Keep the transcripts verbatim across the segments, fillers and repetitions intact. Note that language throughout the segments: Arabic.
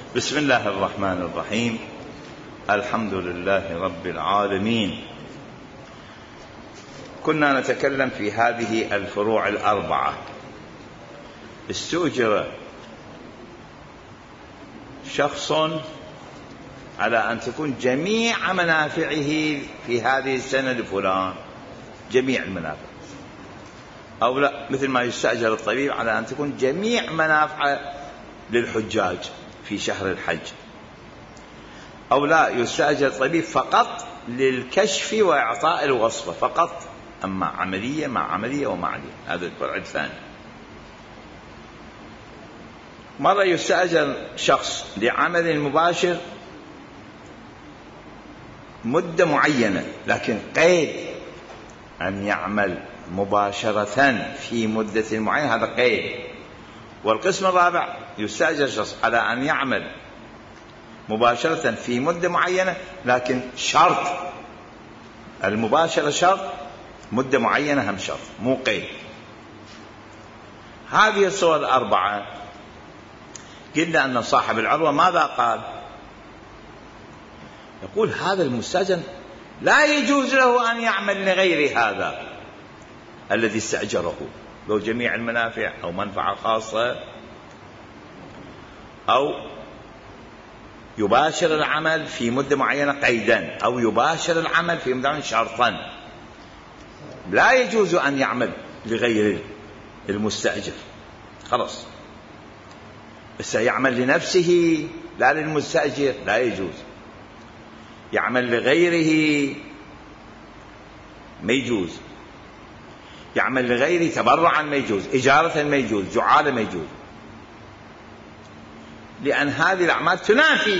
بسم الله الرحمن الرحيم. الحمد لله رب العالمين. كنا نتكلم في هذه الفروع الأربعة. استؤجر شخص على أن تكون جميع منافعه في هذه السنة لفلان، جميع المنافع، أو لا، مثل ما يستأجر الطبيب على أن تكون جميع منافعه للحجاج في شهر الحج، أو لا، يستأجر الطبيب فقط للكشف وإعطاء الوصفة فقط، أما عملية مع عملية ومع عملية. هذا الفرع الثاني. مرة يستأجر شخص لعمل مباشر مدة معينة، لكن قيد أن يعمل مباشرة في مدة معينة، هذا قيد. والقسم الرابع يستأجر شخص على أن يعمل مباشرة في مدة معينة، لكن شرط المباشرة شرط، مدة معينة هم شرط، مو قيد. هذه الصور الأربعة قلنا أن صاحب العروة ماذا قال؟ يقول هذا المستأجر لا يجوز له أن يعمل لغير هذا الذي استأجره، لو جميع المنافع أو منفعة خاصة، أو يباشر العمل في مدة معينة قيدا، أو يباشر العمل في مدة معينة شرطا. لا يجوز أن يعمل لغير المستأجر، خلاص. بس يعمل لنفسه لا للمستأجر، لا يجوز. يعمل لغيره ما يجوز، يعمل لغيره تبرعا ما يجوز، إجارة ما يجوز، جعالة ما يجوز، لأن هذه الأعمال تنافي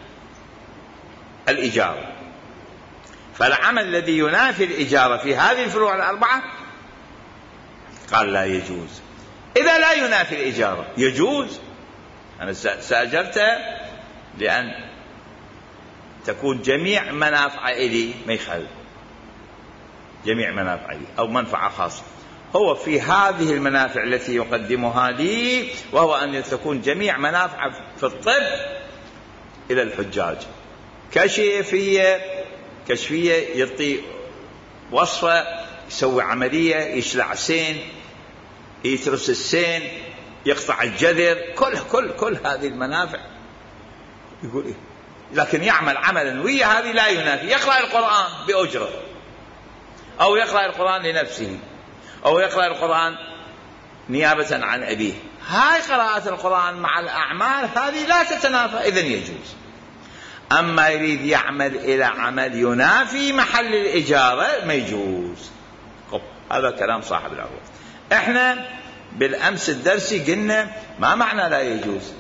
الإجارة. فالعمل الذي ينافي الإجارة في هذه الفروع الأربعة قال لا يجوز. إذا لا ينافي الإجارة يجوز. أنا سأجرته لأن تكون جميع منافع إلي، ما يخل جميع منافع إلي أو منفعة خاصة، هو في هذه المنافع التي يقدمها لي، وهو أن تكون جميع منافع في الطب إلى الحجاج، كشفية كشفية يعطي وصفة، يسوي عملية، يشلع سين، يترس السين، يقطع الجذر، كل كل كل هذه المنافع يقول إيه؟ لكن يعمل عملا ويا هذه لا ينافي. يقرأ القرآن بأجرة، أو يقرأ القرآن لنفسه، أو يقرأ القرآن نيابة عن أبيه. هاي قراءة القرآن مع الأعمال هذه لا تتنافى، إذن يجوز. أما يريد يعمل إلى عمل ينافي محل الإجارة ما يجوز. هذا كلام صاحب العروة. إحنا بالأمس الدرسي قلنا ما معنى لا يجوز؟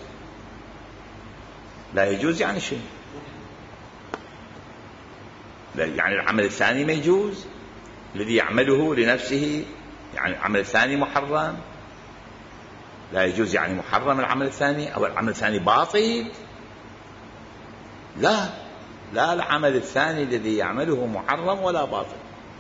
لا يجوز يعني شيء، يعني العمل الثاني ما يجوز الذي يعمله لنفسه، يعني العمل الثاني محرم. لا يجوز يعني محرم العمل الثاني، أو العمل الثاني باطل. لا لا العمل الثاني الذي يعمله محرم ولا باطل.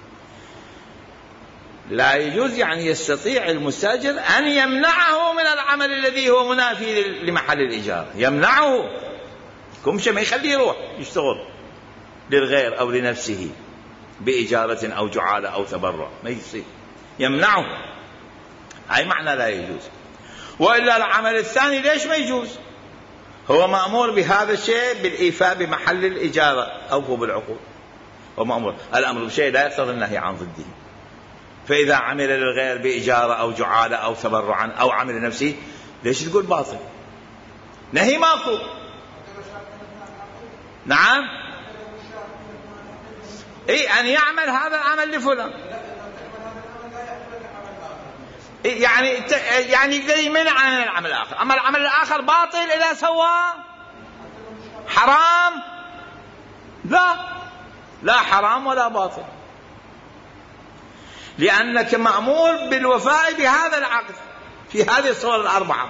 لا يجوز يعني يستطيع المستأجر أن يمنعه من العمل الذي هو منافي لمحل الإيجار، يمنعه، كمشة ما يخليه يروح يشتغل للغير أو لنفسه بإجارة أو جعالة أو تبرع، ما يصير، يمنعه. هاي معنى لا يجوز. وإلا العمل الثاني ليش ما يجوز؟ هو مأمور بهذا الشيء بالإيفاء بمحل الإجارة، أوفوا بالعقود، هو مأمور. الأمر بشيء لا يقتضي النهي عن ضده. فإذا عمل للغير بإجارة أو جعالة أو تبرعا أو عمل لنفسه، ليش تقول باطل؟ نهي ماكو. نعم، اي ان يعمل هذا العمل لفلان، يعني يعني يقدر يمنع عن العمل الاخر. اما العمل الاخر باطل اذا سوى حرام، لا لا حرام ولا باطل، لانك مأمور بالوفاء بهذا العقد في هذه الصور الاربعه،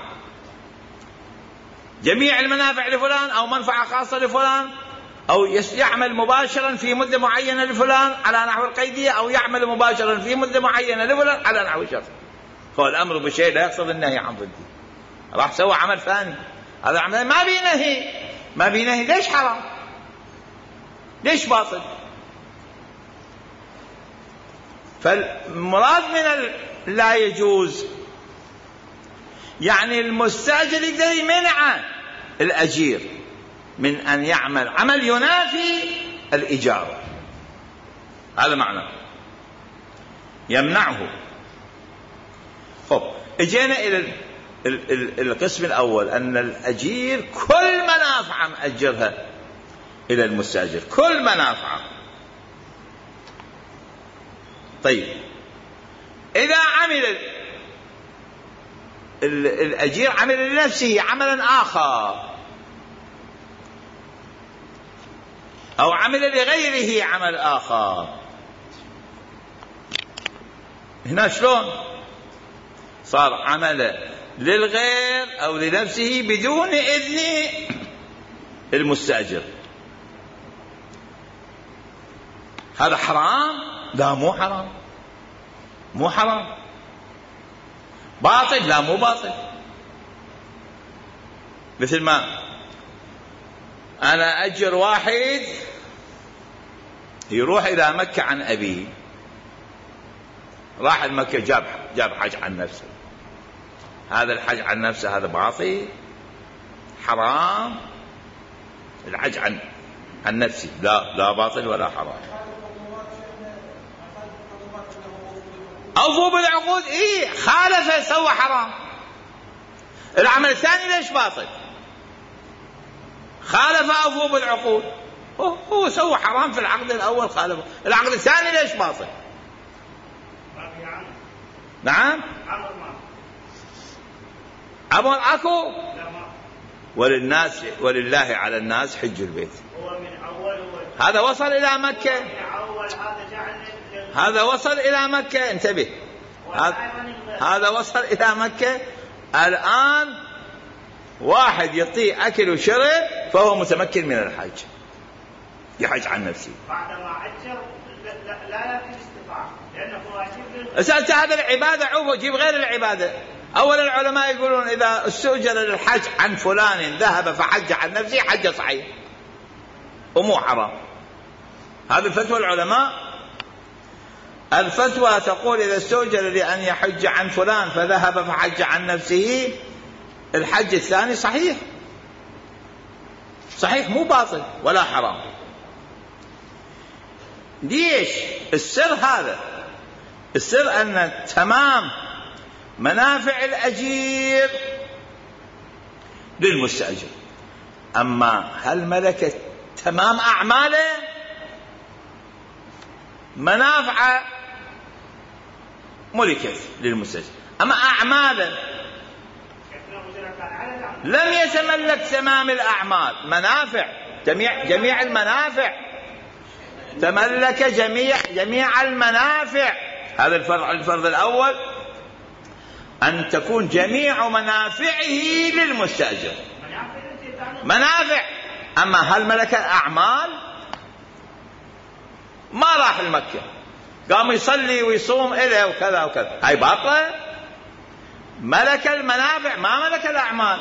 جميع المنافع لفلان، او منفعه خاصه لفلان، أو يعمل مباشرا في مدة معينة لفلان على نحو القيدية، أو يعمل مباشرا في مدة معينة لفلان على نحو الشرط. فالأمر بشيء لا يقتضي النهي عن ضده. راح سوى عمل ثاني، هذا العمل ما بينهي، ما بينهي ليش حرام؟ ليش باطل؟ فالمراد من لا يجوز يعني المستأجر يقدر يمنع الأجير من أن يعمل عمل ينافي الإجارة، هذا معنى يمنعه. خب اجينا إلى القسم الأول، أن الأجير كل منافع مأجرها إلى المستأجر، كل منافع. طيب إذا عمل الأجير عمل لنفسه عملا آخر أو عمل لغيره عمل آخر، هنا شلون صار عمل للغير أو لنفسه بدون إذن المستأجر؟ هذا حرام؟ لا مو حرام، مو حرام. باطل؟ لا مو باطل. مثل ما أنا أجر واحد يروح إلى مكة عن أبيه، راح المكة جاب جاب حج عن نفسه، هذا الحج عن نفسه هذا باطل حرام؟ الحج عن عن نفسي لا لا باطل ولا حرام. أوفوا بالعقود، إيه خالف سوى حرام. العمل الثاني ليش باطل؟ خالف أوفوا بالعقود، هو, هو سوى حرام في العقد الأول خالفه، العقد الثاني ليش باطل؟ نعم عمر أكو وللناس ولله على الناس حج البيت. هذا وصل إلى مكة، هذا وصل إلى مكة، انتبه، هذا وصل إلى مكة. الآن واحد يعطيه أكل وشرب فهو متمكن من الحج، يحج عن نفسه بعدما أجر لا يمكن استطاعة لأنه واجب. أسألت هذا العبادة عوفه، جيب غير العبادة. أولا العلماء يقولون إذا استؤجر للحج عن فلان ذهب فحج عن نفسه حج صحيح ومو حرام. هذه فتوى العلماء. الفتوى تقول إذا استؤجر لأن يحج عن فلان فذهب فحج عن نفسه الحج الثاني صحيح صحيح مو باطل ولا حرام. ليش؟ السر هذا، السر أن تمام منافع الأجير للمستأجر، أما هل ملكت تمام أعماله؟ منافع ملكت للمستأجر، أما أعماله لم يتملك تمام الأعمال. منافع جميع جميع المنافع، تملك جميع جميع المنافع. هذا الفرض الفرض الأول أن تكون جميع منافعه للمستأجر منافع. أما هل ملك الأعمال؟ ما راح المكة قام يصلي ويصوم إليه وكذا وكذا، هاي باطلة. ملك المنافع ما ملك الأعمال.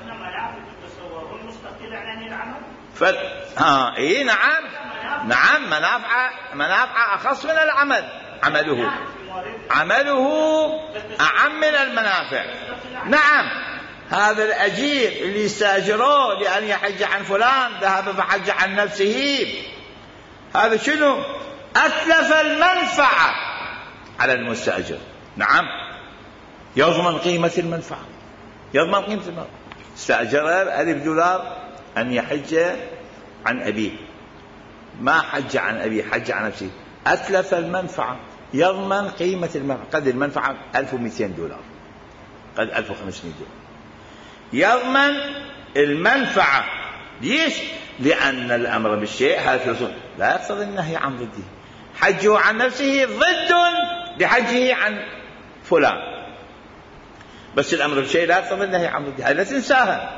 ف... ها إيه نعم نعم منافع منافع أخص من العمل، عمله عمله أعم من المنافع. نعم هذا الأجير اللي استأجروه لأن يحج عن فلان ذهب فحج عن نفسه، هذا شنو؟ أتلف المنفعة على المستأجر. نعم يضمن قيمة المنفعة، يضمن قيمة المنفعة. استأجر ألف دولار أن يحج عن أبيه، ما حج عن أبيه حج عن نفسه، أتلف المنفعة، يضمن قيمة المنفعة. قد المنفعة ألف ومئتين دولار، قد ألف وخمسمائة دولار، يضمن المنفعة. ليش؟ لأن الأمر بالشيء هذا لا يقتضي النهي عن ضده. حجه عن نفسه ضد لحجه عن فلان، بس الأمر بالشيء لا يقتضي النهي عن ضده، هذا لا تنساها.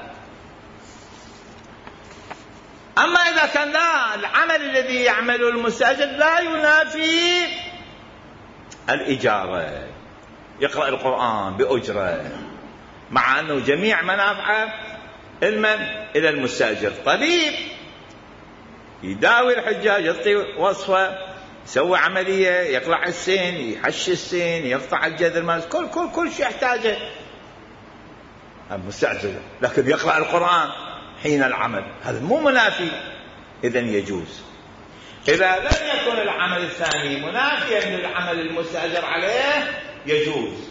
أما إذا كان لا، العمل الذي يعمله المستأجر لا ينافي الإجارة، يقرأ القرآن بأجرة مع أنه جميع منافعه المن إلى المستأجر. طبيب يداوي الحجاج، يعطي وصفة، يسوي عملية، يقلع السن، يحشي السن، يقطع الجذر مال، كل كل كل شيء يحتاجه المستأجر، لكن يقرأ القرآن حين العمل، هذا مو منافي، إذن يجوز. إذا لم يكن العمل الثاني منافيا للعمل المستأجر عليه يجوز.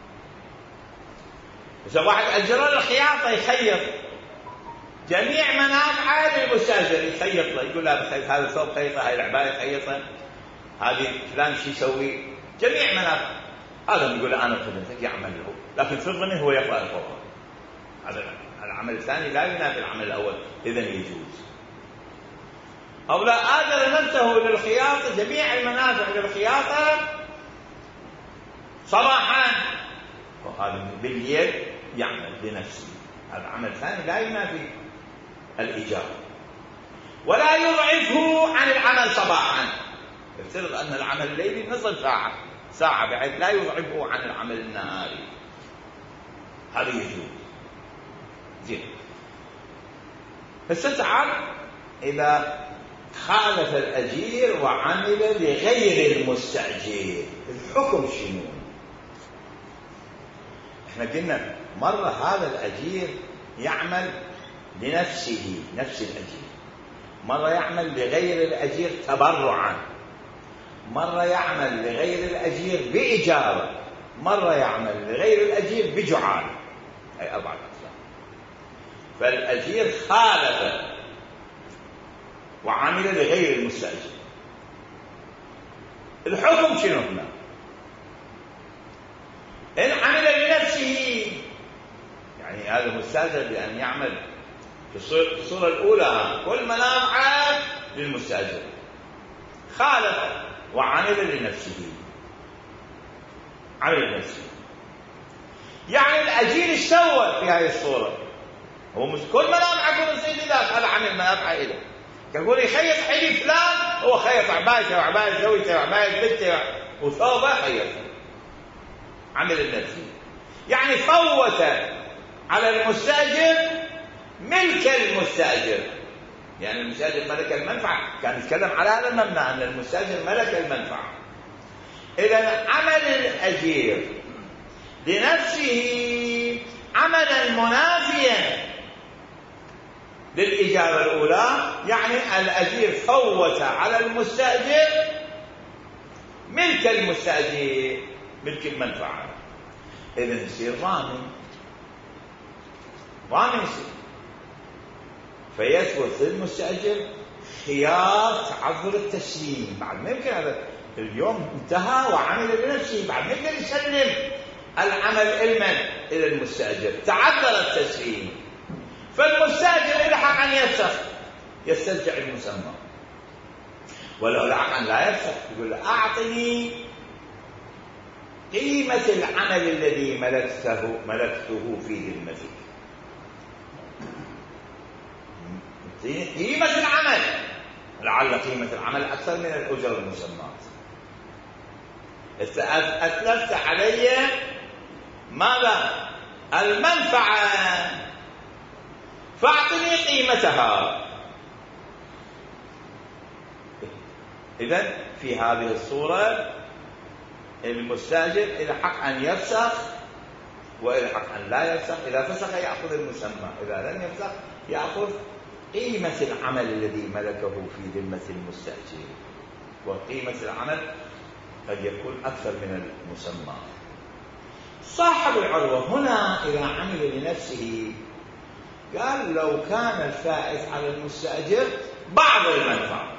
إذا واحد أجر الخياطة يخيط، جميع منافعه للمستأجر، يخيط له، يقول له بخيط هذا ثوب خيطه، هاي العباية خيطها، هذه فلان شي يسوي، جميع منافع، هذا يقول له أنا خدمتك يعمل له، لكن في الضمن هو يقرأ القرآن. هذا العمل الثاني لا ينافي العمل الأول، إذن يجوز. أو لا آجر نفسه للخياطة، جميع المنافع للخياطة صباحا، وهذا بالليل يعمل بنفسه، هذا عمل ثاني لا ينافي الإجارة. ولا يضعفه عن العمل صباحا، يفترض أن العمل الليلي نصف ساعة ساعة بحيث لا يضعفه عن العمل النهاري، هذا يجوز. زين، هسه تعال إذا خالف الأجير وعمل لغير المستأجر، الحكم شنو؟ احنا قلنا مرة هذا الأجير يعمل لنفسه، نفس الأجير، مرة يعمل لغير الأجير تبرعا، مرة يعمل لغير الأجير بإجارة، مرة يعمل لغير الأجير بجعالة، هي أربعة أقسام. فالأجير خالف وعمل لغير المستأجر، الحكم شنو هنا؟ إن عمل لنفسه، يعني هذا المستأجر بأن يعمل في الصورة الأولى كل منافعه للمستأجر، خالف وعمل لنفسه، عمل لنفسه، يعني الأجير اشتوى في هذه الصورة، هو كل منافعه كل سيد ذاك، هذا عمل منافعه إله، يقول يخيط حلي فلان، هو خيط عبايته وعباية زوجته وعباية بنته وثوبه، خيطه، عمل النفسي، يعني فوت على المستأجر ملك المستأجر، يعني المستأجر ملك المنفعة، كان يتكلم على هذا المبنى أن المستأجر ملك المنفعة. إذا عمل الأجير لنفسه عملا منافيا للإجارة الأولى، يعني الأجير فوت على المستأجر ملك المستأجر، ملك المنفعة، إذن يصير رامي، رامي يصير، فيثبت للمستأجر خيار تعذر التسليم، بعد ما يمكن هذا اليوم انتهى وعمل لنفسه، بعد ما يقدر يسلم العمل المن إلى المستأجر، تعذر التسليم، فالمستأجر يلحق أن يفسخ، يسترجع المسمى، ولو لحق أن لا يفسخ يقول له أعطني قيمة العمل الذي ملكته ملكته في ذمتك، قيمة العمل، لعل قيمة العمل أكثر من الأجر المسمات، أتلفت علي ماذا؟ المنفعة، فاعطني قيمتها. إذن في هذه الصورة المستأجر إذا حق أن يفسخ وإذا حق أن لا يفسخ، إذا فسخ يأخذ المسمى، إذا لم يفسخ يأخذ قيمة العمل الذي ملكه في ذمة المستأجر، وقيمة العمل قد يكون أكثر من المسمى. صاحب العروة هنا إذا عمل لنفسه قال لو كان الفائت على المستأجر بعض المنفعة،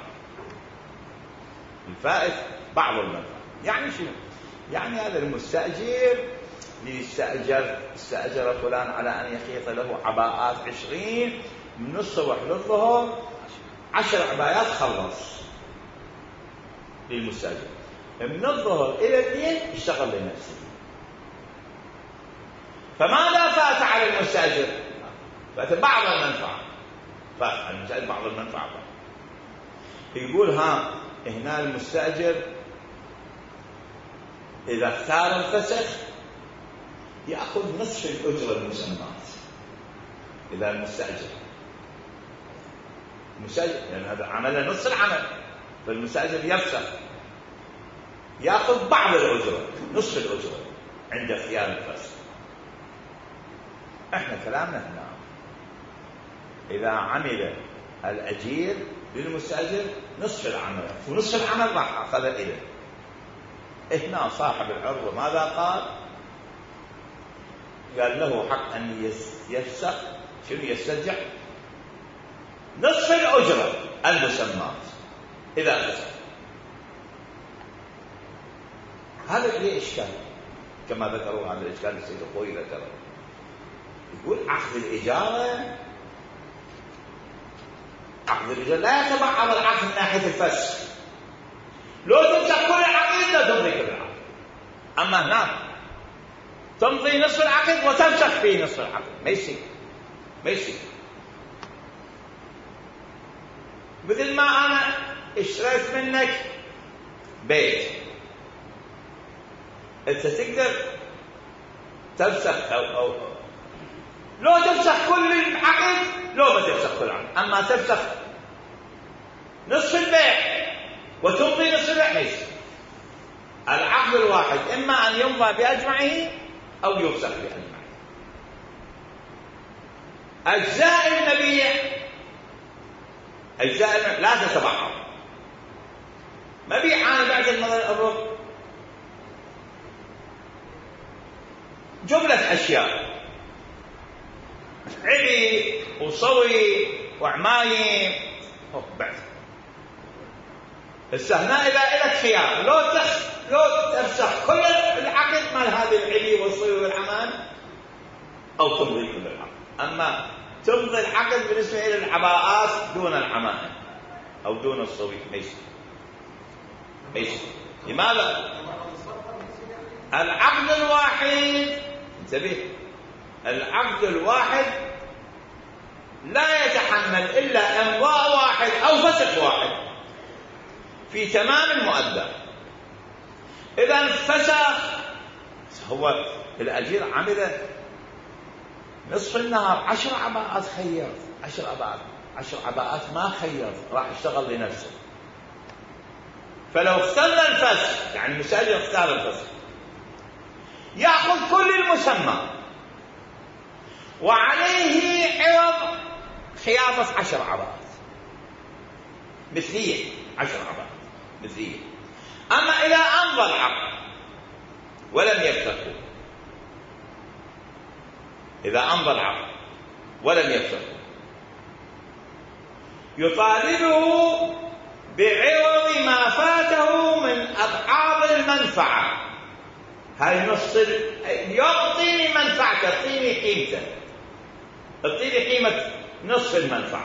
الفائت بعض المنفعة، يعني شنو؟ يعني هذا المستأجر يستأجر استأجر فلان على أن يخيط له عباءات عشرين من الصبح للظهر، عشر عبايات خلص للمستأجر، من الظهر إلى الليل يشتغل لنفسه، فماذا فات على المستأجر؟ فات بعض المنفعة، فات على المستأجر بعض المنفعة. يقول ها هنا المستأجر إذا اختار الفسخ يأخذ نصف الأجرة المسمات، إذا المستأجر المستأجر لأن هذا عمل نصف العمل، فالمستأجر يفسخ يأخذ بعض الأجرة نصف الأجرة عند اختيار الفسخ. احنا كلامنا هنا إذا عمل الأجير للمستأجر نصف العمل ونصف العمل راح أخذ إليه. هنا صاحب العروة ماذا قال؟ قال له حق أن يفسخ شنو يسترجع نصف الأجرة المسمات إذا فسخ. هذا ليه إشكال كما ذكروا هذا الإشكال السيد الخوي ذكره. يقول عقد الإجارة عقد الإجارة لا يتبعض العقد من ناحية الفسخ، لو تمسك كل العقد لا تمضي كل العقد، أما هناك تمضي نصف العقد وتمسك فيه نصف العقد، ما يصير ما يصير. مثل ما أنا اشتريت منك بيت أنت تقدر تفسخ أو, أو لو تفسخ كل العقد لو ما تفسخ كل العقد، أما تفسخ نصف البيع وتمضي نصف البيع ما يصير. العقد الواحد إما أن يمضى بأجمعه أو يفسخ بأجمعه. أجزاء المبيع أجزاء لا تتبعض. مبيع أنا بعد المضي جملة أشياء علي وصوي وعمايم بعد السهناء إذا إلك خيار لو تخ لو تفسخ كل العقد مال هذه العلي والصوي والعمام أو تمضي كل العقد. أما تمضي العقد بالنسبة إلى العباءات دون العمائم أو دون الصوي ما يصير ما يصير. لماذا؟ العقد الواحد انتبه العقد الواحد لا يتحمل إلا إمضاء واحد أو فسخ واحد في تمام المؤدى. إذا فسخ هو الأجير عمل نصف النهار عشر عباءات خير عشر عباءات عشر عباءات ما خير راح يشتغل لنفسه. فلو اختار الفسخ يعني المستأجر اختار الفسخ يأخذ كل المسمى وعليه عوض خياطة عشر عباءات مثلية عشر عباءات مثلية. أما إذا أمضى العقد ولم يفتقه إذا أمضى العقد ولم يفتقه يطالبه بعوض ما فاته من أضعاف المنفعة. هاي نص يعطيني منفعته يعطيني قيمته يعطيني قيمة نصف المنفعة.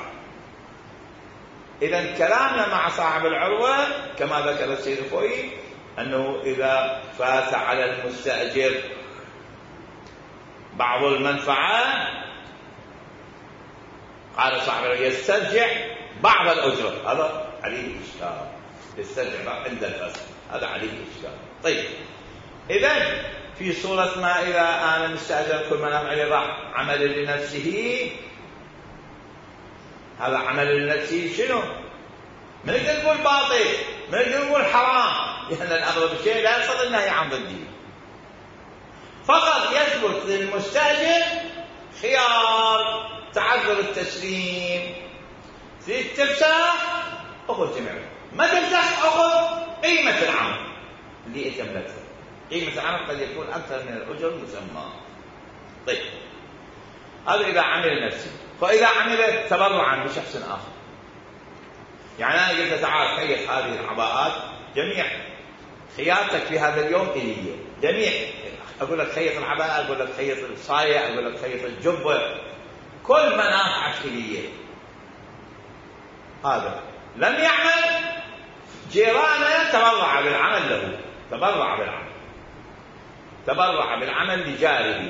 إذا كلامنا مع صاحب العروة كما ذكر السيد الخوي أنه إذا فات على المستأجر بعض المنفعة قال صاحب العروة يسترجع بعض الأجرة. هذا عليه إشكال يسترجع عند الفسخ هذا عليه إشكال. طيب إذن في صورة ما إذا أنا مستأجر كل من أفعل راح عمل لنفسه هذا عمل لنفسه شنو؟ من نقدر نقول باطل من نقدر نقول حرام لأن الأغلب الشيء لا يصل النهي عن ضده. فقط يثبت للمستأجر خيار تعذر التسليم تريد تفسخ أخذ جميع ما تفسخ أخذ قيمة العمل اللي أتملكها. قيمة العمل قد يكون أكثر من الأجر المسمى. طيب هذا إذا عمل نفسه. فإذا عمل تبرعا بشخص آخر يعني أنا قلت تعال خيط هذه العباءات جميع خياطتك في هذا اليوم إليه جميع أقول لك خيط العباءة أقول لك خيط الصاية أقول لك خيط الجبة كل منافعك إليه. هذا لم يعمل جيرانه تبرع بالعمل له تبرع بالعمل تبرع بالعمل لجاره.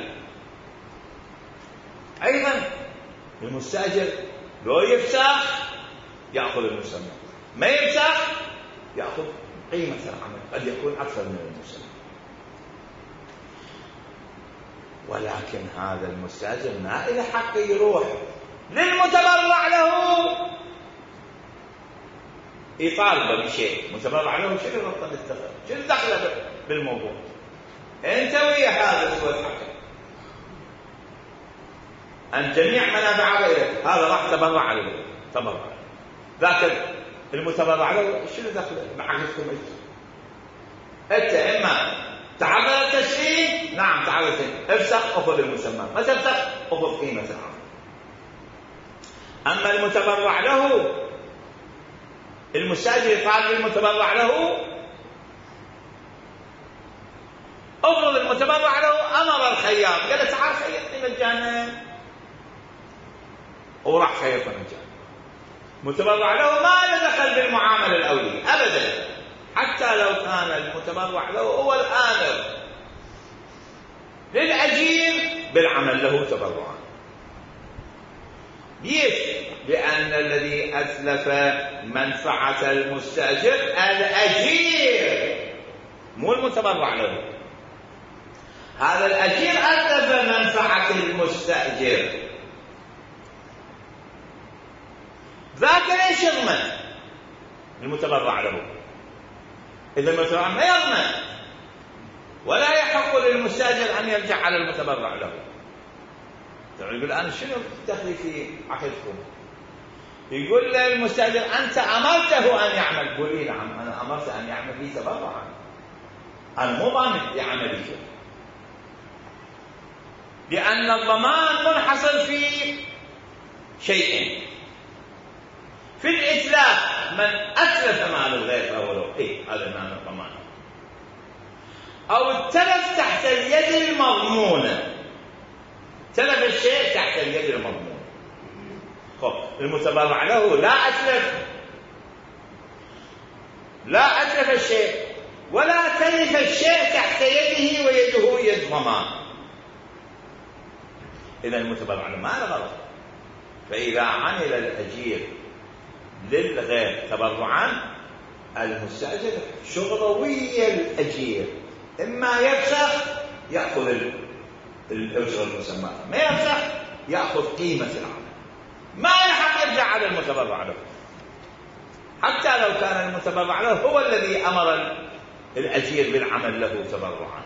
أيضا المستأجر لو يفسخ يأخذ المسمى ما يفسخ يأخذ قيمة العمل قد يكون أكثر من المسمى. ولكن هذا المستأجر ما إلى حق يروح للمتبرع له يطالب بشيء. متبرع له شنو ربط الدخل؟ شنو دخله بالموضوع؟ انت ويا هذا سوى الحق ان جميع منافعه اليك، هذا راح تبرع له تبرع، لكن المتبرع له شنو دخله بحقكم انت؟ انت اما تعرض التشريع، نعم تعرض التشريع، افسخ اخذ المسمى، ما تفسخ اخذ قيمه العمل. اما المتبرع له المستاجر يطالب المتبرع له، افرض المتبرع له امر الخياط قال له تعال خيطني مجانا وراح خيطه مجانا، متبرع له ما له دخل بالمعامله الاوليه ابدا، حتى لو كان المتبرع له هو الامر للاجير بالعمل له تبرعا. ليش؟ لأن الذي أتلف منفعة المستأجر الأجير مو المتبرع له. هذا الأجير أتلف منفعة المستأجر، ذاك ليش يضمن؟ المتبرع له. إذا المتبرع ما يضمن ولا يحق للمستأجر أن يرجع على المتبرع له. يقول أنا شنو دخلي في عقدكم؟ يقول للمستأجر أنت أمرته أن يعمل. قولي نعم أنا أمرت أن يعمل لي تبرعا، أنا مو ضامن لعملي، لأن الضمان منحصر في شيئين: في الإتلاف، من أتلف مال الغير فهو له، إيه هذا معنى الضمان، أو التلف تحت اليد المضمونة، تلف الشيء تحت اليد المضمونة. خب المتبرع له لا أتلف لا أتلف الشيء ولا تلف الشيء تحت يده ويده يد ضمان، إذا المتبرع له ما له غلط. فإذا عمل الأجير للغير تبرعا، المستأجر شغله ويا الأجير، إما يفسخ يأخذ الأجر المسمى، ما يفسخ يأخذ قيمة العمل، ما يحق يرجع على المتبرع له، حتى لو كان المتبرع له هو الذي أمر الأجير بالعمل له تبرعا.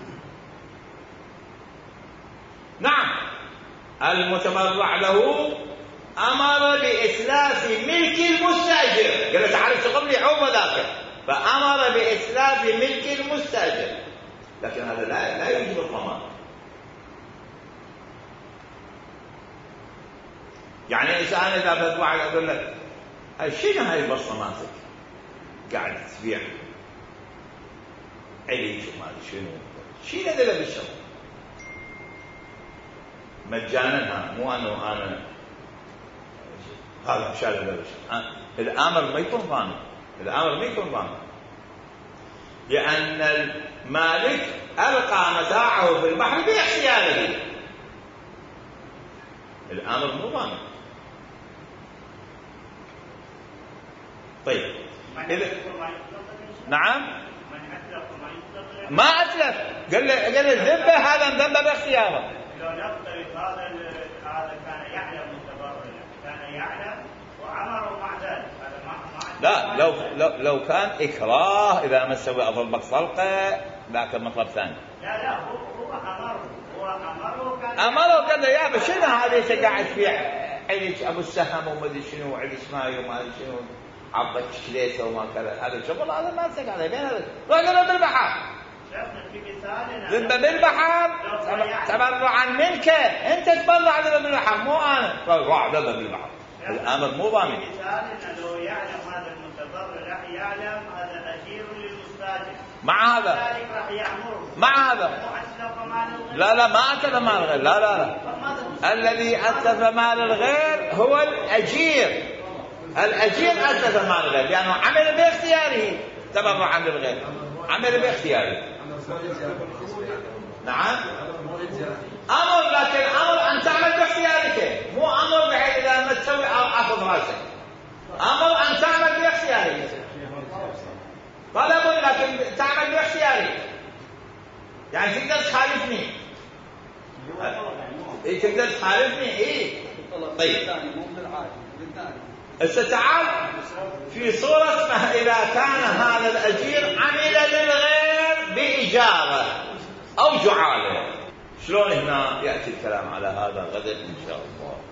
نعم المتبرع له أمر بإتلاف ملك المستأجر، قال تعال اشتغل لي عوض ذاك، فأمر بإتلاف ملك المستأجر، لكن هذا لا لا يوجب الضمان. يعني إنسان إذا بتطلع أقول لك شنو هاي بصماتك قاعد تبيع عليك وما شنو شنو هذا بالشغل مجانا، مو أنه أنا هذا شال هذا بالشغل. الأمر ما يكون ضامن، الأمر ما يكون ضامن، لأن المالك ألقى متاعه في البحر باختياره، الأمر مو ضامن. طيب إذا نعم ما أتلف، قال له قال الذبة هذا مذبة باختياره. لو نفترض هذا هذا كان يعلم متبرع، كان يعلم وأمره مع ذلك، هذا ما لا لو لو لو كان إكراه إذا ما سوى أضربك صلقة ذاك مطلب ثاني. لا لا هو هو أمره هو أمره كان أمره قال له يا ابا شنو هذا قاعد تبيع عليك أبو السهم وما أدري شنو وعليك ماي وما أدري شنو عبك شليته وما كذا، هذا شغل هذا ما تسق عليه بين هذا روح له بالبحر. شفنا في مثالنا ذبه بالبحر تبرعا منك، انت تبرع ذبه بالبحر مو انا، روح ذبه بالبحر، الامر مو ضامن. مثالنا لو يعلم هذا المتبرع يعلم هذا اجير للمستاجر، مع هذا ذلك راح يامره مع هذا لا لا ما اتلف مال الغير، لا لا لا الذي اتلف مال الغير هو الاجير، الأجير أتلف مال الغير لأنه عمل باختياره تبرعا للغير، عمل باختياره. نعم أمر، لكن أمر أن تعمل باختيارك، مو أمر بحيث إذا ما تسوي أخذ راسك، أمر أن تعمل باختيارك، طلب لكن تعمل باختيارك، يعني تقدر تخالفني إيه تقدر تخالفني؟ إيه طيب هسه تعال في صورة اسمها إذا كان هذا الأجير عمل للغير بإجارة أو جعالة. شلون هنا يأتي الكلام على هذا غدا إن شاء الله.